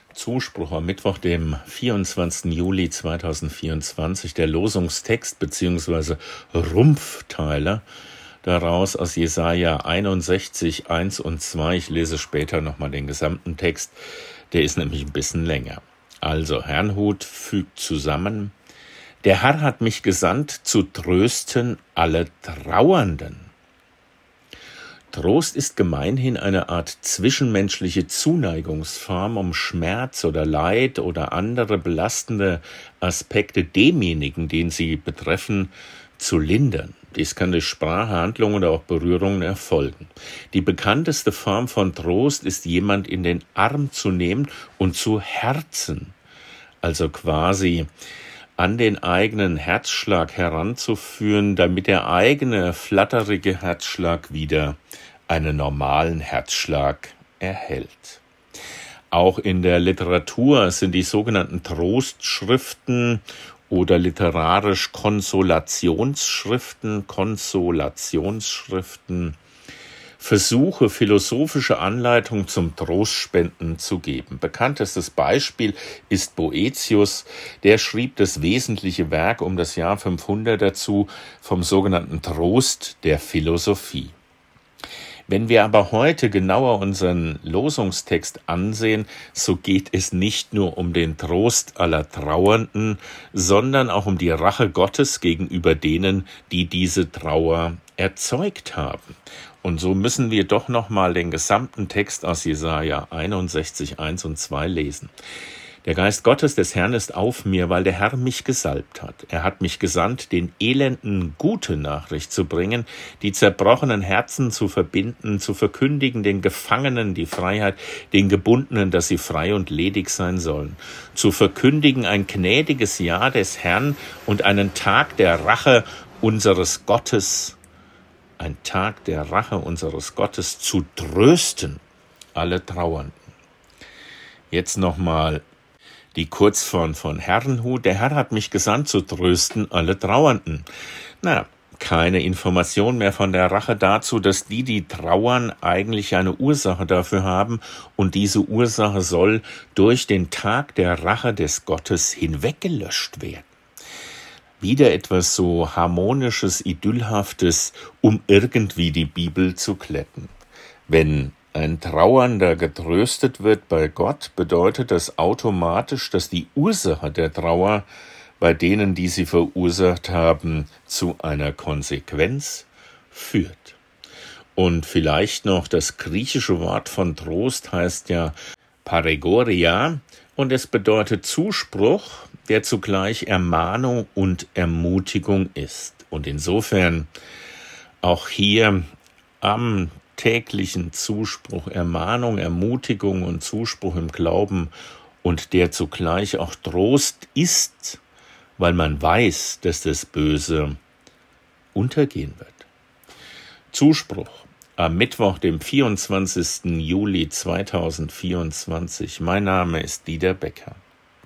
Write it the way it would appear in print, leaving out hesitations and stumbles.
Zuspruch am Mittwoch, dem 24. Juli 2024, der Losungstext bzw. Rumpfteiler daraus aus Jesaja 61, 1 und 2. Ich lese später nochmal den gesamten Text, der ist nämlich ein bisschen länger. Also, Herrnhut fügt zusammen: Der Herr hat mich gesandt, zu trösten alle Trauernden. Trost ist gemeinhin eine Art zwischenmenschliche Zuneigungsform, um Schmerz oder Leid oder andere belastende Aspekte demjenigen, den sie betreffen, zu lindern. Dies kann durch Sprache, Handlung oder auch Berührungen erfolgen. Die bekannteste Form von Trost ist, jemand in den Arm zu nehmen und zu herzen, also quasi an den eigenen Herzschlag heranzuführen, damit der eigene flatterige Herzschlag wieder einen normalen Herzschlag erhält. Auch in der Literatur sind die sogenannten Trostschriften oder literarisch Konsolationsschriften Versuche, philosophische Anleitung zum Trostspenden zu geben. Bekanntestes Beispiel ist Boëthius, der schrieb das wesentliche Werk um das Jahr 500 dazu vom sogenannten Trost der Philosophie. Wenn wir aber heute genauer unseren Losungstext ansehen, so geht es nicht nur um den Trost aller Trauernden, sondern auch um die Rache Gottes gegenüber denen, die diese Trauer erzeugt haben. Und so müssen wir doch nochmal den gesamten Text aus Jesaja 61, 1 und 2 lesen. Der Geist Gottes des Herrn ist auf mir, weil der Herr mich gesalbt hat. Er hat mich gesandt, den Elenden gute Nachricht zu bringen, die zerbrochenen Herzen zu verbinden, zu verkündigen den Gefangenen die Freiheit, den Gebundenen, dass sie frei und ledig sein sollen, zu verkündigen ein gnädiges Jahr des Herrn und einen Tag der Rache unseres Gottes, zu trösten alle Trauernden. Jetzt nochmal die Kurzform von Herrnhut: Der Herr hat mich gesandt, zu trösten alle Trauernden. Keine Information mehr von der Rache dazu, dass die trauern, eigentlich eine Ursache dafür haben, und diese Ursache soll durch den Tag der Rache des Gottes hinweggelöscht werden. Wieder etwas so Harmonisches, Idyllhaftes, um irgendwie die Bibel zu glätten. Wenn ein Trauernder getröstet wird bei Gott, bedeutet das automatisch, dass die Ursache der Trauer bei denen, die sie verursacht haben, zu einer Konsequenz führt. Und vielleicht noch, das griechische Wort von Trost heißt ja Pareigoria und es bedeutet Zuspruch, der zugleich Ermahnung und Ermutigung ist. Und insofern auch hier am täglichen Zuspruch, Ermahnung, Ermutigung und Zuspruch im Glauben, und der zugleich auch Trost ist, weil man weiß, dass das Böse untergehen wird. Zuspruch am Mittwoch, dem 24. Juli 2024. Mein Name ist Dieter Becker.